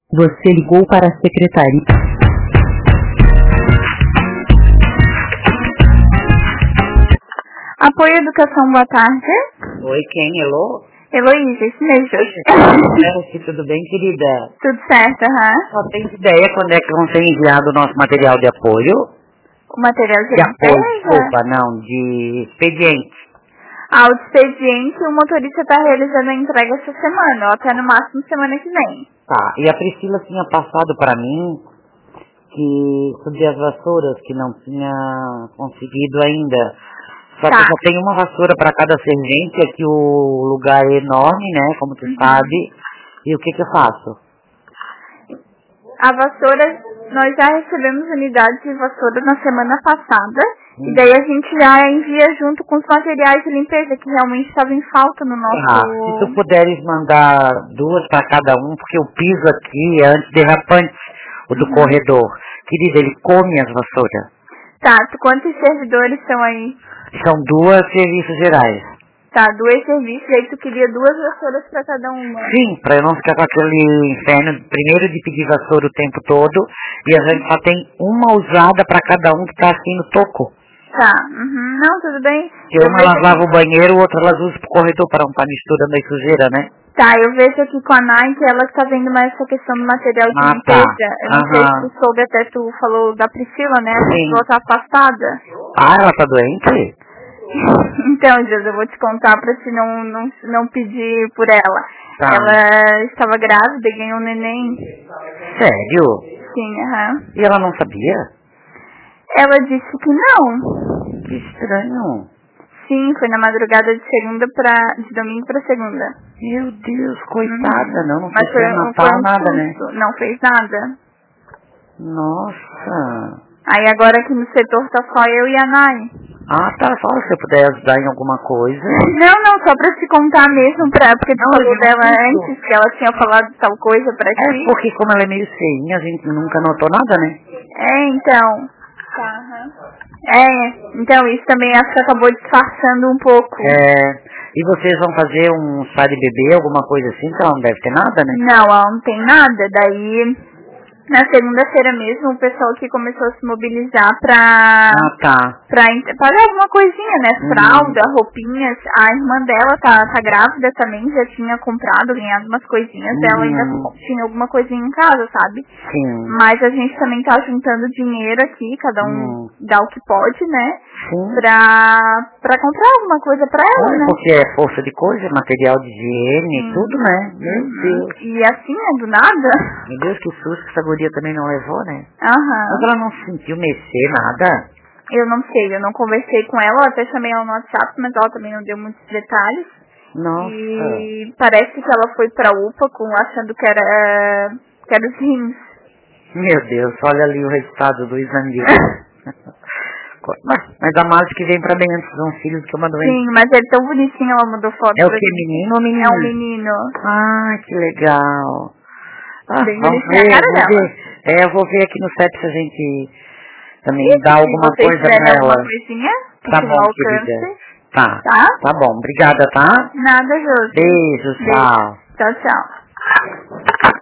Você ligou para a secretaria. Apoio Educação, boa tarde. Oi, quem? Elô? Heloísa, isso mesmo. Tudo bem, querida? Tudo certo, Só tem ideia quando é que vão ser enviado o nosso material de apoio? O material de apoio, limpeza? desculpa, não, de expediente. O expediente, o motorista está realizando a entrega essa semana, ou até no máximo semana que vem. Tá, e a Priscila tinha passado para mim que sobre as vassouras que não tinha conseguido ainda. Só que só tem uma vassoura para cada servente, aqui o lugar é enorme, né, como tu sabe. E o que eu faço? A vassoura, nós já recebemos unidades de vassoura na semana passada, e daí a gente já envia junto com os materiais de limpeza, que realmente estavam em falta no nosso... Se tu puderes mandar 2 para cada um, porque o piso aqui é antiderrapante, o do corredor. Querida, ele come as vassouras. Tá, quantos servidores estão aí? São 2 serviços gerais. Tá, 2 serviços, aí tu queria 2 vassouras para cada uma. Sim, para eu não ficar com aquele inferno, primeiro de pedir vassoura o tempo todo, e a gente só tem uma usada para cada um que tá assim no toco. Tá, não, tudo bem. Que uma elas lavam o banheiro, o outro elas usam pro corredor para não estar misturando a sujeira, né? Tá, eu vejo aqui com a Nike, ela está vendo mais essa questão do material de limpeza. Tá. Eu não sei se tu soube, até tu falou da Priscila, né? A Priscila tá afastada. Ela tá doente? Então, Deus, eu vou te contar pra te não pedir por ela. Tá. Ela estava grávida e ganhou um neném. Sério? Sim, E ela não sabia? Ela disse que não. Que estranho. Sim, foi na madrugada de domingo pra segunda. Meu Deus, coitada, não Mas fez Natal, nada, né? Não fez nada. Nossa. Aí agora aqui no setor tá só eu e a Nai. Tá, fala se eu puder ajudar em alguma coisa. Não, só pra te contar mesmo, porque tu falou dela antes, que ela tinha falado tal coisa pra ti. Porque como ela é meio feinha, a gente nunca notou nada, né? Então. Então isso também acho que acabou disfarçando um pouco. E vocês vão fazer um chá de bebê, alguma coisa assim, que ela não deve ter nada, né? Não, ela não tem nada, daí... Na segunda-feira mesmo, o pessoal aqui começou a se mobilizar pra pagar alguma coisinha, né? Fralda, roupinhas. A irmã dela tá grávida também, já tinha comprado, ganhado umas coisinhas. Ela ainda tinha alguma coisinha em casa, sabe? Sim. Mas a gente também tá juntando dinheiro aqui, cada um dá o que pode, né? Pra comprar alguma coisa pra ela, né? Porque é força de coisa, material de higiene, tudo, né? Meu Deus. E assim, do nada. Meu Deus, que susto que essa guria também não levou, né? Mas ela não sentiu mexer, nada? Eu não sei, eu não conversei com ela, eu até chamei ela no WhatsApp, mas ela também não deu muitos detalhes. Nossa. E parece que ela foi pra UPA achando que era os rins. Meu Deus, olha ali o resultado do exame. Mas a Márcia que vem pra dentro, são filhos que eu mando. Sim, mas ele é tão bonitinho, ela mandou foto. É o que, menino ou menina? É um menino. Que legal. Bem vamos ver. Eu vou ver aqui no site se a gente também dá alguma coisa pra ela. Alguma coisinha, tá bom, querida. Tá bom, obrigada, tá? Nada, Josi. Beijo, tchau. Tchau.